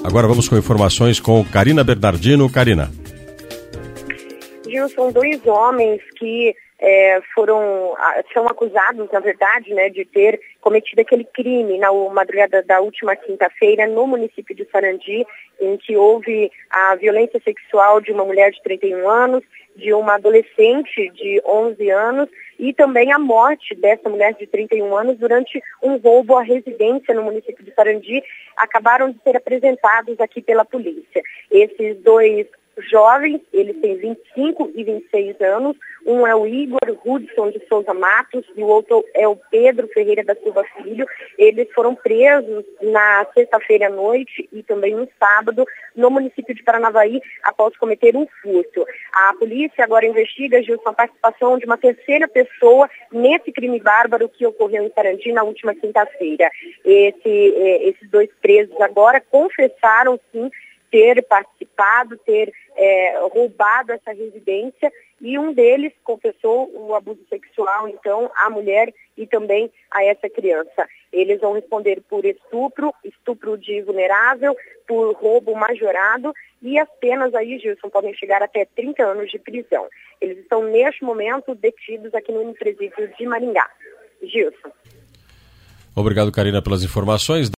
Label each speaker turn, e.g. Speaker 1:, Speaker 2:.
Speaker 1: Agora vamos com informações com Karina Bernardino. Karina.
Speaker 2: São 2 homens que são acusados, na verdade, né, de ter cometido aquele crime na madrugada da última quinta-feira no município de Sarandi, em que houve a violência sexual de uma mulher de 31 anos, de uma adolescente de 11 anos e também a morte dessa mulher de 31 anos durante um roubo à residência no município de Sarandi. Acabaram de ser apresentados aqui pela polícia. Esses 2 jovens, eles têm 25 e 26 anos, um é o Igor Hudson de Souza Matos e o outro é o Pedro Ferreira da Silva Filho. Eles foram presos na sexta-feira à noite e também no sábado no município de Paranavaí após cometer um furto. A polícia agora investiga, Gilson, a participação de uma terceira pessoa nesse crime bárbaro que ocorreu em Sarandi na última quinta-feira. Esses 2 presos agora confessaram, sim, ter participado, ter roubado essa residência, e um deles confessou o abuso sexual, então, à mulher e também a essa criança. Eles vão responder por estupro de vulnerável, por roubo majorado, e as penas aí, Gilson, podem chegar até 30 anos de prisão. Eles estão, neste momento, detidos aqui no presídio de Maringá. Gilson.
Speaker 1: Obrigado, Karina, pelas informações.